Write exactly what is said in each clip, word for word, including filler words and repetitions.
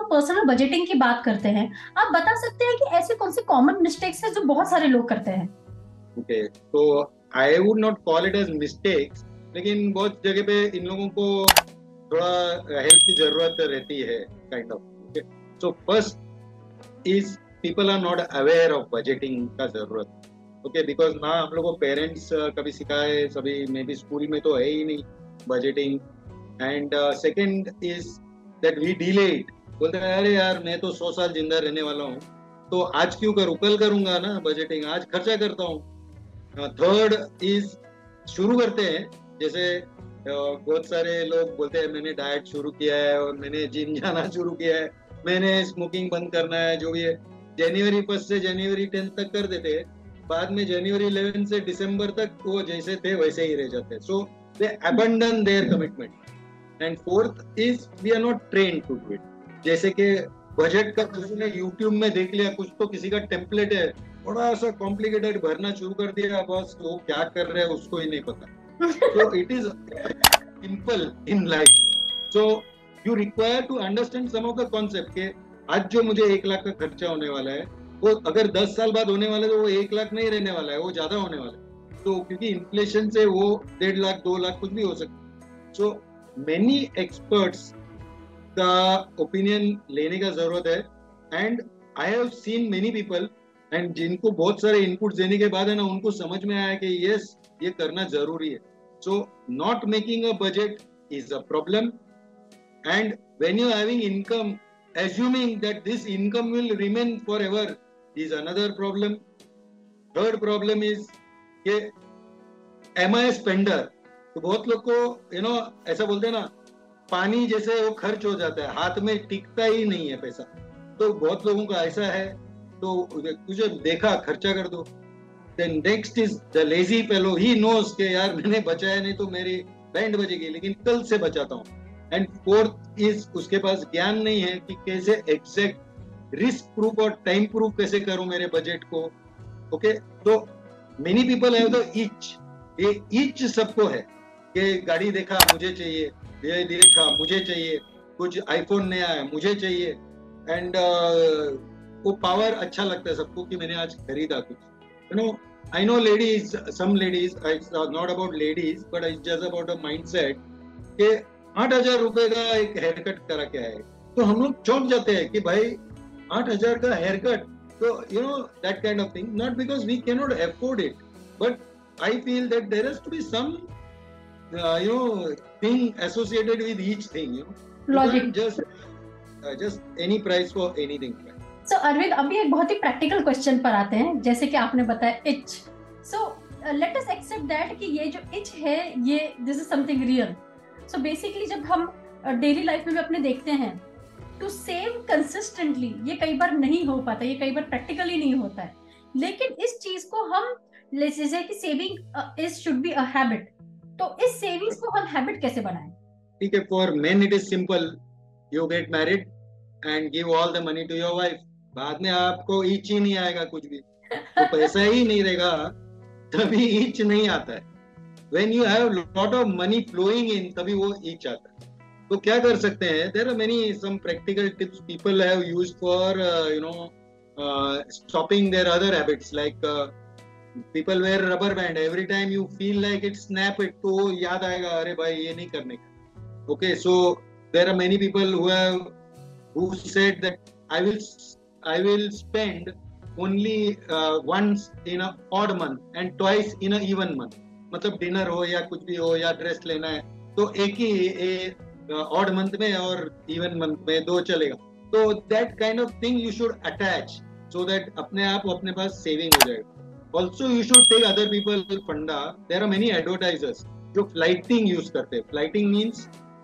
Personal budgeting की बात करते हैं, आप बता सकते हैं कि ऐसे कौन से कॉमन मिस्टेक्स हैं जो बहुत सारे लोग करते हैं? ओके, तो I would not call it as mistakes, लेकिन बहुत जगह पे इन लोगों को थोड़ा हेल्प की जरूरत रहती है, kind of. Okay, so first is people are not aware of budgeting का जरूरत। ओके, बिकॉज ना हम लोग को पेरेंट्स कभी सिखाए, सभी मे बी स्कूल में तो है ही नहीं budgeting. And second is that we delay it. बोलते हैं अरे यार मैं तो सौ साल जिंदा रहने वाला हूँ, तो आज क्यों करूँ, कल करूंगा ना बजटिंग, आज खर्चा करता हूँ। थर्ड इज शुरू करते हैं, जैसे अ, बहुत सारे लोग बोलते हैं मैंने डाइट शुरू किया है और मैंने जिम जाना शुरू किया है, मैंने स्मोकिंग बंद करना है, जो भी है। जनवरी फर्स्ट से जनवरी टेंथ तक कर देते हैं, बाद में जनवरी इलेवन से दिसंबर तक वो जैसे थे वैसे ही रह जाते हैं। So they abandon their commitment. And fourth is we are not train to do it. जैसे कि बजट का किसी ने यूट्यूब में देख लिया कुछ, तो किसी का टेम्पलेट है थोड़ा सा कॉम्प्लिकेटेड, भरना शुरू कर दिया, बस वो क्या कर रहे हैं उसको ही नहीं पता। So it is simple in life. So you require to understand some of the concept के आज जो मुझे एक लाख का खर्चा होने वाला है, वो अगर दस साल बाद होने वाला है तो वो एक लाख नहीं रहने वाला है, वो ज्यादा होने वाला है। तो क्योंकि इन्फ्लेशन से वो डेढ़ लाख दो लाख कुछ भी हो सकता है। सो मेनी एक्सपर्ट्स का ओपिनियन लेने का जरूरत है। And I have seen many people, and जिनको बहुत सारे इनपुट देने के बाद है ना, उनको समझ में आया कि यस ये करना जरूरी है। So not making a budget is a problem. And when you having income, assuming that this income will remain forever is another problem. Third problem is कि एम आई स्पेंडर। तो बहुत लोग को यू नो ऐसा बोलते हैं ना, पानी जैसे वो खर्च हो जाता है, हाथ में टिकता ही नहीं है पैसा। तो बहुत लोगों का ऐसा है, तो तुझे देखा खर्चा कर दो। Then next is the lazy fellow, he knows के यार मैंने बचाया नहीं तो मेरी बैंड बजेगी, लेकिन कल से बचाता हूँ। एंड फोर्थ इज उसके पास ज्ञान नहीं है कि कैसे एग्जैक्ट रिस्क प्रूफ और टाइम प्रूफ कैसे करूं मेरे बजट को। ओके, तो many people have the itch, ये इच सबको है कि गाड़ी देखा मुझे चाहिए, ये देखा मुझे चाहिए, कुछ आईफोन नया है मुझे चाहिए। एंड uh, वो पावर अच्छा लगता है सबको कि मैंने आज खरीदा कुछ। You know I know ladies, some ladies, it's not about ladies but it's just about a mindset कि आठ हजार रुपए का एक हेयर कट करा के आए, तो हम लोग चौंक जाते हैं कि भाई आठ हजार का हेयर कट। तो you know that kind of thing, not because we can not afford it, but I feel that there has to be some you know thing associated with each thing. You know you logic. Can't just just any price for anything. So Arvind, अभी एक बहुत ही practical question पर आते हैं, जैसे कि आपने बताया itch. So let us accept that कि ये जो इच है ये this is something real. So basically जब हम डेली लाइफ में भी अपने देखते हैं टू सेव कंसिस्टेंटली, ये कई बार नहीं हो पाता, ये कई बार प्रैक्टिकली नहीं होता है। लेकिन इस चीज को हम जैसे कि saving is should be a habit, तो इस सेविंग्स को हम हैबिट कैसे बनाएं? ठीक है, for men it is simple, you get married and give all the money to your wife. बाद में आपको ईच ही नहीं आएगा कुछ भी, तो पैसा ही नहीं रहेगा तभी ईच नहीं आता है। When you have lot of money flowing in, तभी वो ईच आता है। तो क्या कर सकते हैं, there are many some practical tips people have used for uh, you know uh, stopping their other habits, like uh, people wear rubber band, every time you feel like it snap it, तो याद आएगा अरे भाई ये नहीं करने का। Okay, so there are many people who have who said that I will I will spend only uh, once in a odd month and twice in a even month। मतलब डिनर हो या कुछ भी हो या ड्रेस लेना है तो एक ही ऑड मंथ में और इवन मंथ में दो चलेगा। तो that kind of thing you should attach, so that अपने आप अपने पास सेविंग हो जाएगा। Also you should take other people funda. There are many advertisers जो फ्लाइटिंग यूज करते हैं। फ्लाइटिंग मीन्स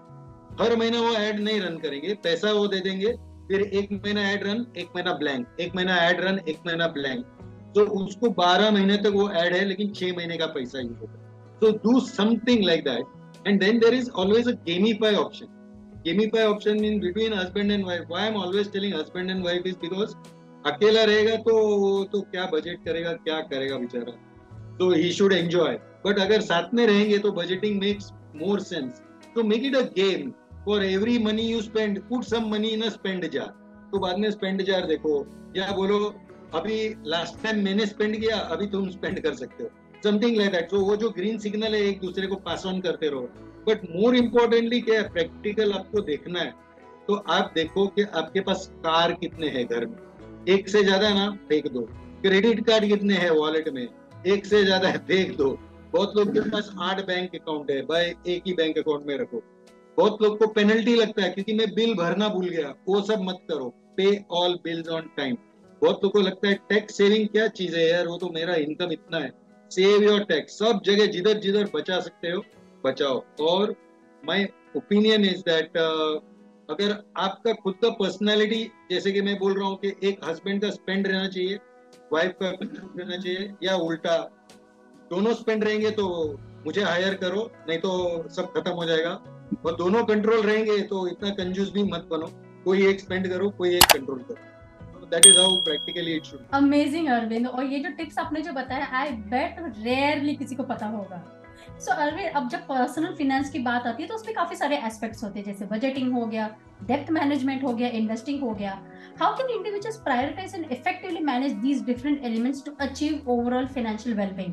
हर महीना वो एड नहीं रन करेंगे, पैसा वो दे देंगे, फिर एक महीना एड रन, एक महीना ब्लैंक, एक महीना एड रन, एक महीना ब्लैंक। तो उसको बारह महीने तक वो ऐड है लेकिन छह महीने का पैसा यूज होता है। So do something like that, and then there is always a gamify option. Gamify option in between husband and wife. Why I'm always telling husband and wife is because अकेला रहेगा तो तो क्या बजट करेगा, क्या करेगा बेचारा। So he should enjoy. But अगर साथ में रहेंगे तो budgeting makes more sense. So make it a game. For every money you spend put some money in a spend jar, तो बाद में स्पेंड जार देखो, या बोलो अभी लास्ट टाइम मैंने स्पेंड किया, अभी तुम स्पेंड कर सकते हो, समथिंग लाइक दैट। तो वो जो ग्रीन सिग्नल है एक दूसरे को पास ऑन करते रहो। बट मोर इम्पोर्टेंटली क्या है, प्रैक्टिकल आपको देखना है। तो आप देखो कि आपके पास कार कितने हैं घर में, एक से ज्यादा ना फेंक दो। क्रेडिट कार्ड कितने हैं वॉलेट में, एक से ज्यादा फेंक दो। बहुत लोग के पास आठ बैंक अकाउंट है, भाई एक ही बैंक अकाउंट में रखो। बहुत लोग को पेनल्टी लगता है क्योंकि मैं बिल भरना भूल गया, वो सब मत करो, पे ऑल बिल्स ऑन टाइम। बहुत लोग को लगता है टैक्स सेविंग क्या चीज है यार, वो तो मेरा इनकम इतना है। सेव योर टैक्स, सब जगह जिधर जिधर बचा सकते हो बचाओ। और माय ओपिनियन इज दैट अगर आपका खुद का पर्सनालिटी, जैसे कि मैं बोल रहा हूँ कि एक हस्बैंड का स्पेंड रहना चाहिए, वाइफ का रहना चाहिए, या उल्टा दोनों स्पेंड रहेंगे तो मुझे हायर करो, नहीं तो सब खत्म हो जाएगा। और दोनों कंट्रोल रहेंगे तो इतना कंजूस भी मत बनो, कोई एक स्पेंड करो, कोई एक कंट्रोल करो। That is how practically it should. Amazing Arvind, और ये जो टिप्स आपने जो बताया, आई बेट रेयरली किसी को पता होगा। सो so, अरविंद, अब जब पर्सनल फाइनेंस की बात आती है तो उसमें काफी सारे एस्पेक्ट्स होते हैं, जैसे बजटिंग हो गया, डेप्थ मैनेजमेंट हो गया, इन्वेस्टिंग हो गया। How can individuals prioritise and effectively manage these different elements to achieve overall financial wellbeing?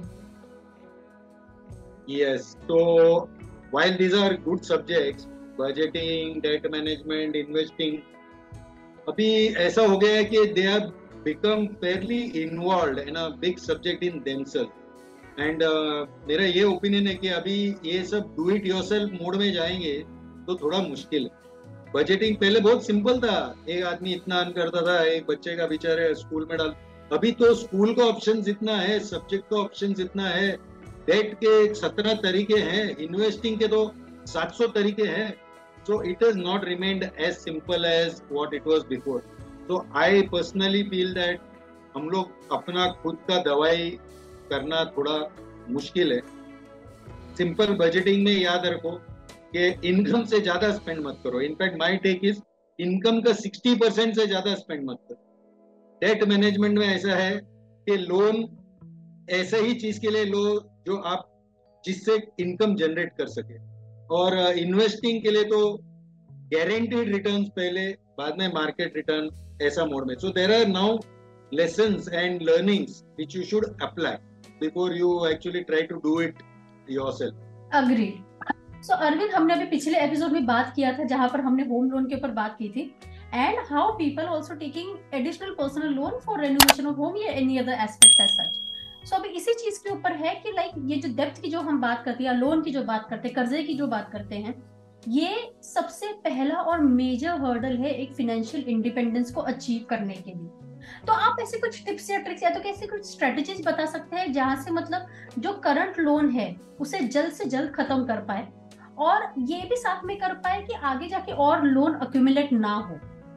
Yes, so while these are good subjects, budgeting, debt management, investing, अभी ऐसा हो गया है कि they have become fairly involved in a big subject in themselves. And uh, मेरा ये opinion है कि अभी ये सब डू इट योरसेल्फ मोड में जाएंगे तो थोड़ा मुश्किल है। बजटिंग पहले बहुत सिंपल था, एक आदमी इतना अर्न करता था, एक बच्चे का बेचारे स्कूल में डाल। अभी तो स्कूल का ऑप्शन इतना है, सब्जेक्ट का ऑप्शन इतना है, डेट के सत्रह तरीके हैं, इन्वेस्टिंग के तो सात सौ तरीके हैं। So it has not remained as simple as what it was before. So I personally feel that हम लोग अपना खुद का दवाई करना थोड़ा मुश्किल है। सिंपल बजटिंग में याद रखो कि इनकम से ज्यादा स्पेंड मत करो। In fact my take is income का सिक्सटी परसेंट से ज्यादा स्पेंड मत करो। डेट मैनेजमेंट में ऐसा है कि लोन ऐसे ही चीज के लिए लो जो आप जिससे इनकम जनरेट कर सके, और इन्वेस्टिंग uh, के लिए तो गारंटीड रिटर्न्स पहले, बाद में मार्केट रिटर्न, ऐसा मोड में। So there are now lessons and learnings which you should apply before you actually try to do it yourself. Agreed. So Arvind, हमने अभी पिछले एपिसोड में बात किया था जहां पर हमने होम लोन के ऊपर बात की थी, and how people also taking additional personal loan for renovation of home या any other aspect as such. So अभी इसी चीज के ऊपर है कि लाइक ये जो डेप्थ की जो हम बात करते हैं या लोन की जो बात करते हैं, कर्जे की जो बात करते हैं, ये सबसे पहला और मेजर हर्डल है एक फाइनेंशियल इंडिपेंडेंस को अचीव करने के लिए। तो आप ऐसे कुछ टिप्स या ट्रिक्स या तो कैसे कुछ स्ट्रेटजीज बता सकते हैं जहां से मतलब जो करंट लोन है उसे जल्द से जल्द खत्म कर पाए, और ये भी साथ में कर पाए कि आगे जाके और लोन अक्यूमुलेट ना हो?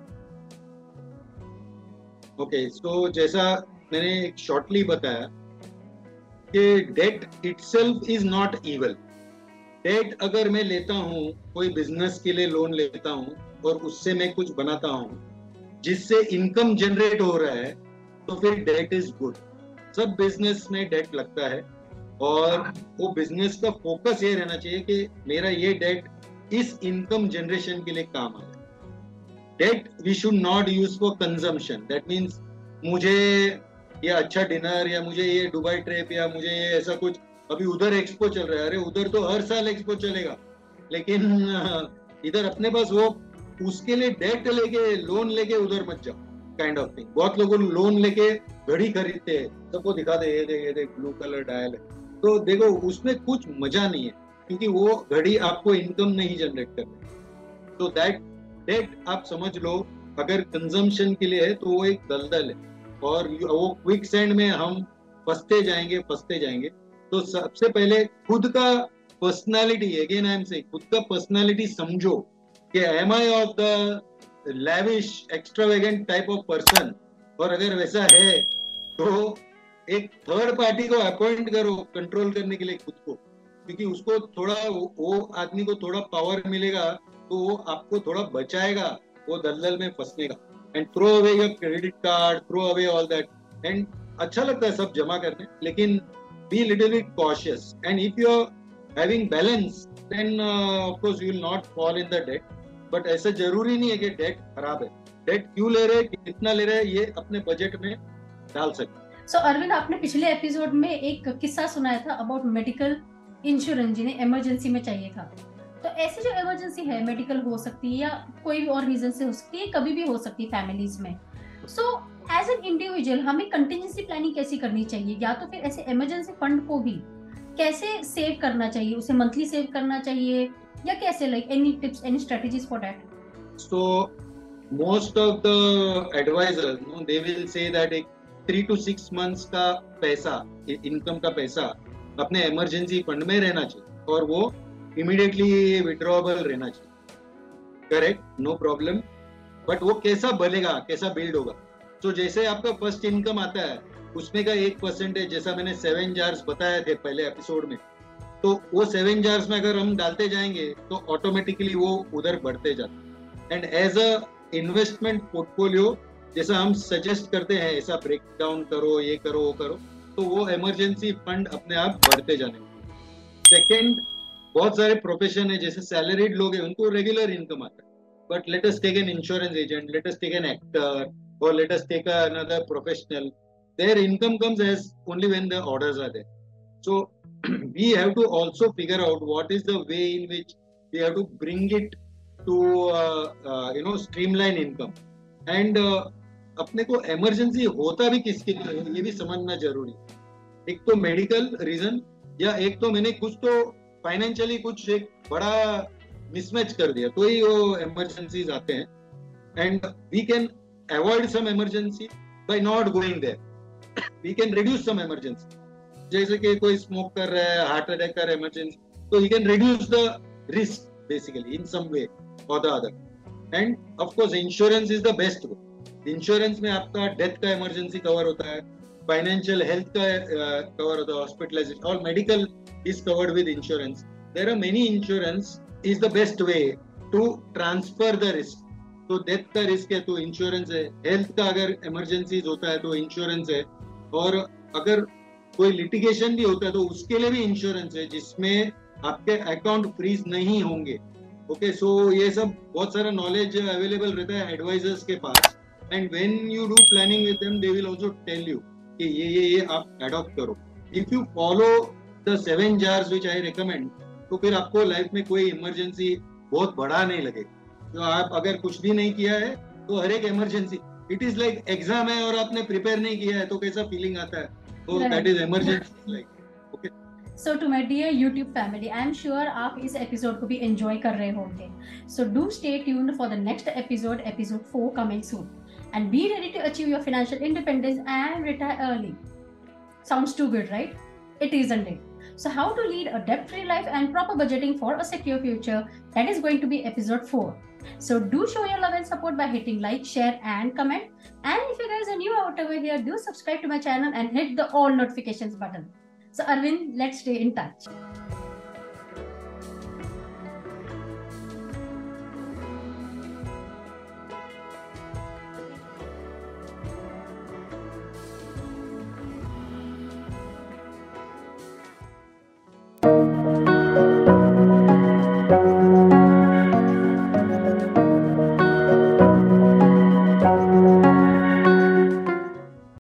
ओके, सो जैसा मैंने एक शॉर्टली बताया कि debt itself is not evil. Debt अगर मैं लेता हूँ, कोई बिजनेस के लिए लोन लेता हूँ और उससे मैं कुछ बनाता हूँ जिससे इनकम जनरेट हो रहा है, तो फिर डेट इज गुड। सब बिजनेस में डेट लगता है, और वो बिजनेस का फोकस ये रहना चाहिए कि मेरा ये डेट इस इनकम जनरेशन के लिए काम आए। Debt we should not use for consumption. That means मुझे ये अच्छा डिनर, या मुझे ये दुबई ट्रिप, या मुझे ये ऐसा कुछ, अभी उधर एक्सपो चल रहा है, अरे उधर तो हर साल एक्सपो चलेगा, लेकिन इधर अपने पास वो, उसके लिए डेट लेके लोन लेके उधर मत जाओ, काइंड ऑफ थिंग। बहुत लोग लोन लेके घड़ी खरीदते हैं, सबको दिखा दे ये देख ये देख ब्लू कलर डायल है, तो देखो उसमें कुछ मजा नहीं है, क्योंकि वो घड़ी आपको इनकम नहीं जनरेट कर रही। तो दैट डेट आप समझ लो, अगर कंजम्पशन के लिए है तो वो एक दलदल है, और वो क्विक सैंड में हम फंसते जाएंगे फंसते जाएंगे। तो सबसे पहले खुद का personality, again I am saying, खुद का पर्सनालिटी समझो कि am I of the lavish extravagant type of person, और अगर वैसा है तो एक थर्ड पार्टी को अपॉइंट करो कंट्रोल करने के लिए खुद को, क्योंकि उसको थोड़ा, वो आदमी को थोड़ा पावर मिलेगा तो वो आपको थोड़ा बचाएगा वो दलदल में फंसने का। And throw away your credit card, throw away all that. And अच्छा लगता है सब जमा करने, लेकिन be little bit cautious, and if you are having balance then of course you will not fall in the debt. But ऐसा जरूरी नहीं है कि डेट खराब है. डेट क्यों ले रहे, कितना ले रहे, ये अपने बजट में डाल सकते. सो so, अरविंद, आपने पिछले एपिसोड में एक किस्सा सुनाया था अबाउट मेडिकल इंश्योरेंस, जिन्हें इमरजेंसी में चाहिए था. तो ऐसी जो इमरजेंसी है, मेडिकल हो सकती है या कोई भी और रीजन से हो सकती है, कभी भी हो सकती है फैमिलीज में. सो एज एन इंडिविजुअल हमें कंटिजेंसी प्लानिंग कैसी करनी चाहिए, या तो फिर ऐसे इमरजेंसी फंड को भी कैसे सेव करना चाहिए, उसे मंथली सेव करना चाहिए या कैसे, like any tips, any strategies for that? So most of the advisors no they will say that एक थ्री टू सिक्स मंथ्स का पैसा, इनकम का पैसा अपने इमरजेंसी फंड में रहना चाहिए और वो इमीडिएटली विड्रॉबल रहना चाहिए. Correct, no problem. बट वो कैसा बनेगा, कैसा बिल्ड होगा? तो so, जैसे आपका फर्स्ट इनकम आता है उसमें का एक परसेंटेज, जैसा मैंने सेवन जार्स बताया थे पहले एपिसोड में, तो वो सेवन जार्स में अगर हम डालते जाएंगे तो ऑटोमेटिकली वो उधर बढ़ते जाते. And as a investment portfolio जैसा हम सजेस्ट करते हैं, ऐसा ब्रेक डाउन करो, ये करो, वो करो, तो वो इमरजेंसी फंड अपने आप बढ़ते जाने. सेकेंड, बहुत सारे प्रोफेशन है, जैसे सैलरीड लोग हैं, उनको रेगुलर इनकम आता है. But let us take an insurance agent, let us take an actor, or let us take another professional. Their income comes as only when the orders are there. So we have to also figure out what is the way in which we have to bring it to uh, uh, you know streamline income. And uh, अपने को emergency होता भी किसके लिए ये भी समझना जरूरी. एक तो मेडिकल रीजन, या एक तो मैंने कुछ तो फाइनेंशियली कुछ एक बड़ा मिसमैच कर दिया, तो ही वो इमरजेंसीज आते हैं. And we can avoid some emergency by not going there. We can reduce some emergency. जैसे कि कोई स्मोक कर रहा है, हार्ट अटैक का इमरजेंसी, तो he can reduce the risk basically in some way or the other. And of course insurance is the best way. Insurance में आपका डेथ का इमरजेंसी कवर होता है, फाइनेंशियल हेल्थ का कवर होता है, हॉस्पिटलाइजेशन और medical is covered with insurance. There are many insurance is the best way to transfer the risk. तो डेथ का रिस्क है तो इंश्योरेंस है, हेल्थ का अगर इमरजेंसीज होता है तो इंश्योरेंस है, और अगर कोई लिटिगेशन भी होता है तो उसके लिए भी इंश्योरेंस है जिसमें आपके अकाउंट फ्रीज नहीं होंगे. ओके, सो ये सब बहुत सारा नॉलेज अवेलेबल रहता है एडवाइजर्स के पास. And when you do planning with them they will also tell you कि ये ये ये आप अडॉप्ट करो. If you follow the seven jars which I recommend, तो फिर आपको लाइफ में कोई इमरजेंसी बहुत बड़ा नहीं लगेगा. तो आप अगर कुछ भी नहीं किया है तो हर एक emergency, it is like exam है और आपने प्रिपेयर नहीं किया है तो कैसा फीलिंग आता है, तो that is emergency like. Okay, so to my dear YouTube family, I am sure आप इस एपिसोड को भी एंजॉय कर रहे होंगे. So do stay tuned for the next episode, episode four coming soon, and be ready to achieve your financial independence and retire early. Sounds too good, right? It isn't it? So how to lead a debt-free life and proper budgeting for a secure future, that is going to be episode four. So do show your love and support by hitting like, share and comment. And if you guys are new out over here, do subscribe to my channel and hit the all notifications button. So Arvind, let's stay in touch.